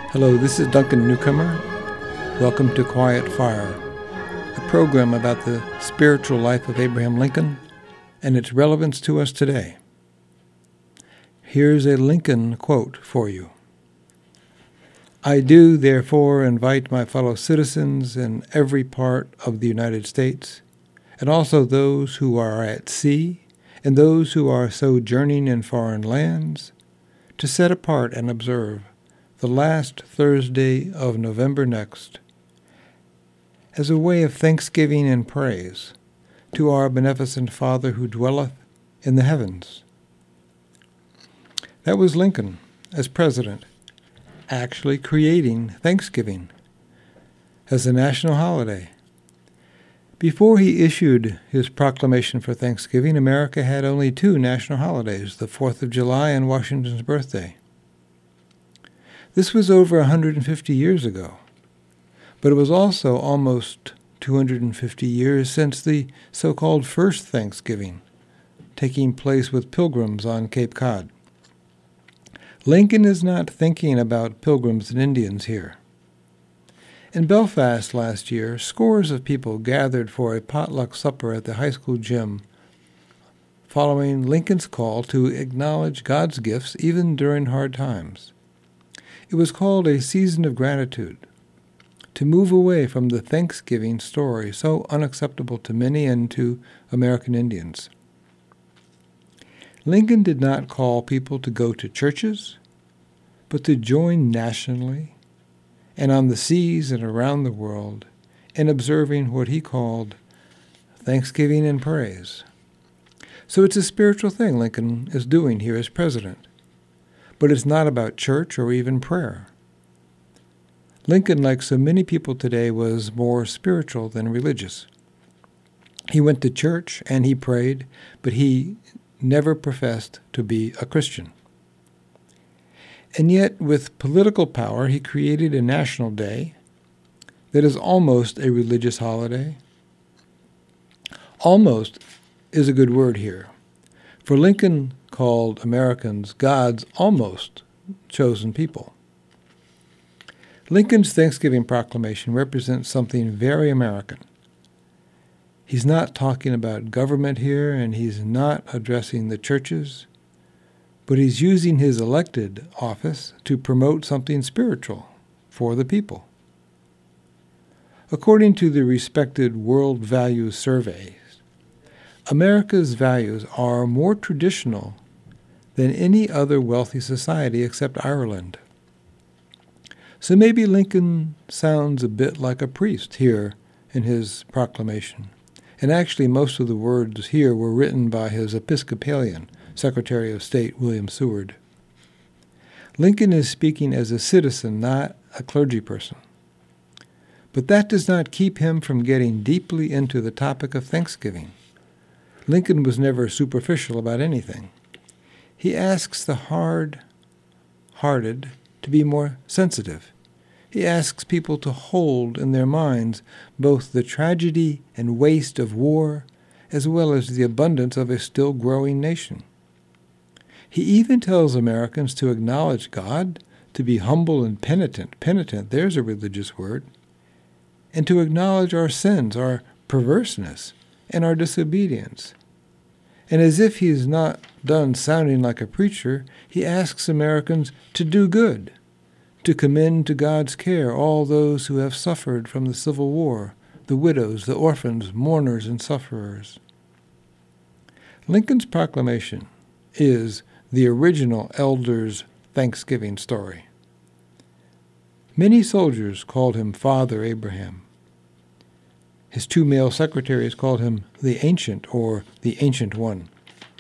Hello, this is Duncan Newcomer. Welcome to Quiet Fire, a program about the spiritual life of Abraham Lincoln and its relevance to us today. Here's a Lincoln quote for you. I do, therefore, invite my fellow citizens in every part of the United States, and also those who are at sea and those who are sojourning in foreign lands, to set apart and observe the last Thursday of November next as a way of thanksgiving and praise to our beneficent Father who dwelleth in the heavens. That was Lincoln, as president, actually creating Thanksgiving as a national holiday. Before he issued his proclamation for Thanksgiving, America had only two national holidays, the 4th of July and Washington's birthday. This was over 150 years ago, but it was also almost 250 years since the so-called first Thanksgiving, taking place with pilgrims on Cape Cod. Lincoln is not thinking about pilgrims and Indians here. In Belfast last year, scores of people gathered for a potluck supper at the high school gym following Lincoln's call to acknowledge God's gifts even during hard times. It was called a season of gratitude, to move away from the Thanksgiving story so unacceptable to many and to American Indians. Lincoln did not call people to go to churches, but to join nationally and on the seas and around the world in observing what he called Thanksgiving and praise. So it's a spiritual thing Lincoln is doing here as president. But it's not about church or even prayer. Lincoln, like so many people today, was more spiritual than religious. He went to church and he prayed, but he never professed to be a Christian. And yet, with political power, he created a national day that is almost a religious holiday. Almost is a good word here, for Lincoln called Americans God's almost chosen people. Lincoln's Thanksgiving proclamation represents something very American. He's not talking about government here, and he's not addressing the churches, but he's using his elected office to promote something spiritual for the people. According to the respected World Values Survey, America's values are more traditional than any other wealthy society except Ireland. So maybe Lincoln sounds a bit like a priest here in his proclamation. And actually most of the words here were written by his Episcopalian Secretary of State, William Seward. Lincoln is speaking as a citizen, not a clergy person. But that does not keep him from getting deeply into the topic of Thanksgiving. Lincoln was never superficial about anything. He asks the hard-hearted to be more sensitive. He asks people to hold in their minds both the tragedy and waste of war as well as the abundance of a still growing nation. He even tells Americans to acknowledge God, to be humble and penitent. Penitent, there's a religious word. And to acknowledge our sins, our perverseness, and our disobedience. And as if he's not done sounding like a preacher, he asks Americans to do good, to commend to God's care all those who have suffered from the Civil War, the widows, the orphans, mourners, and sufferers. Lincoln's proclamation is the original Elder's Thanksgiving story. Many soldiers called him Father Abraham. His two male secretaries called him the Ancient or the Ancient One.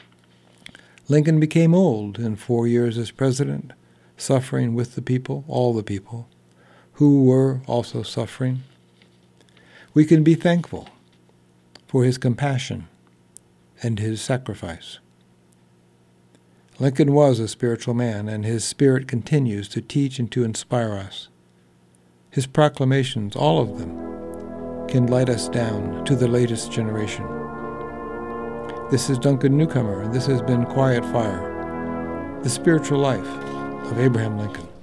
Lincoln became old in 4 years as president, suffering with the people, all the people, who were also suffering. We can be thankful for his compassion and his sacrifice. Lincoln was a spiritual man, and his spirit continues to teach and to inspire us. His proclamations, all of them, can light us down to the latest generation. This is Duncan Newcomer, and this has been Quiet Fire, the spiritual life of Abraham Lincoln.